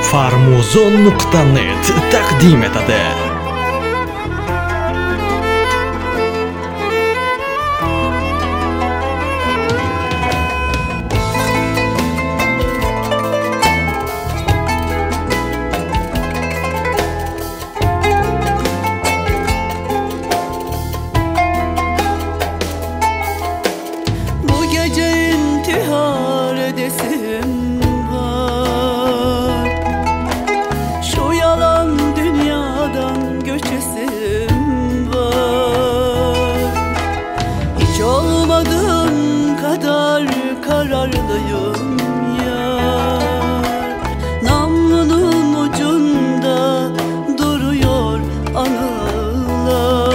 Farmuzon.net taqdim etadi. Bu gece intihar edesim var. Şu yalan dünyadan göçesim var. Hiç olmadığım kadar kararlıyım yar. Namlunun ucunda duruyor anılar.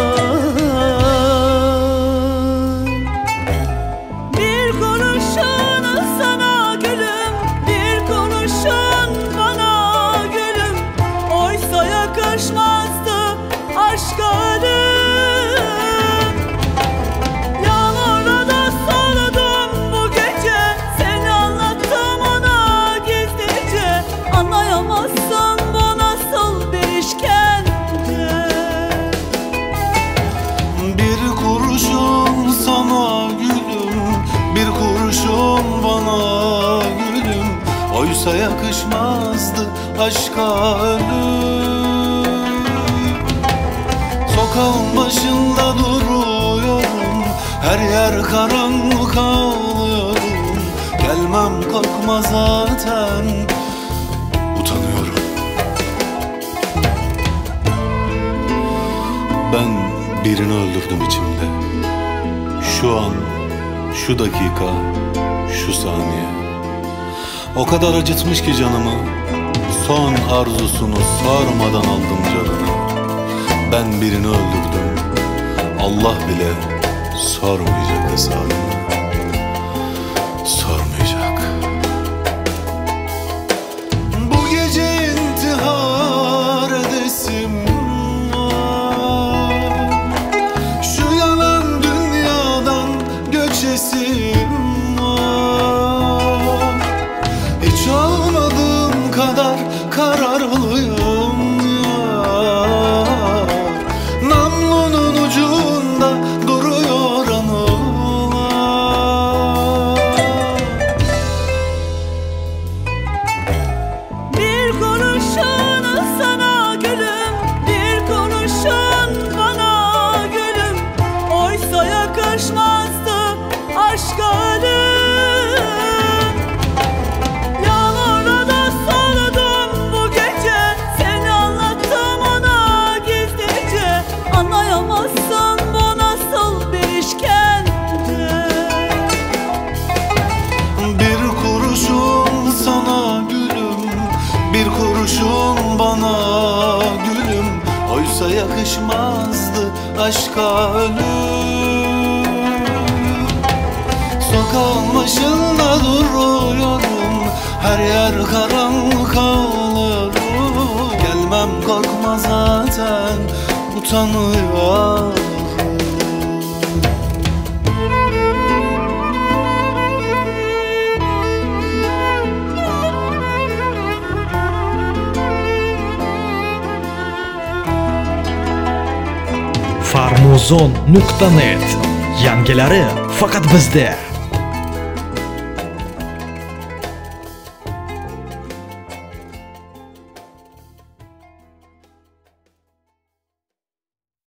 Bir kurşun sana gülüm, bir kurşun bana gülüm. Oysa yakışmazdı aşka ölüm. Yağmurda da soludım bu gece, seni anlattım ona gizlice. Anlayamazsın bu nasıl bir işkence. Bir kurşun sana gülüm, bir kurşun bana gülüm. Oysa yakışmazdı aşka ölüm. Sokağın başında duruyorum, her yer karanlık ağlıyorum. Gelmem korkma zaten, utanıyorum. Ben birini öldürdüm içimde. Şu an, şu dakika, şu saniye. O kadar acıtmış ki canımı, son arzusunu sormadan aldım canını. Ben birini öldürdüm, Allah bile sormayacak hesabını. Sormayacak. Bu gece intihar edesim var. Şu yalan dünyadan göçesim var. Hiç olmadığım kadar kararlıyım ya. Namlunun ucunda duruyor anılar. Bir kurşun sana gülüm, bir kurşun bana gülüm. Oysa yakışmazdı aşka ölüm. Yağmurda da soludım bu gece, seni anlattım ona gizlice. Anlayamazsın bu nasıl bir işkence. Bir kurşun sana gülüm, bir kurşun bana gülüm. Oysa yakışmazdı aşka ölüm. Sokağın başında duruyorum, her yer karanlık ağlıyorum. Gelmem korkma zaten, utanıyorum. Farmuzon.net yangilari faqat bizda.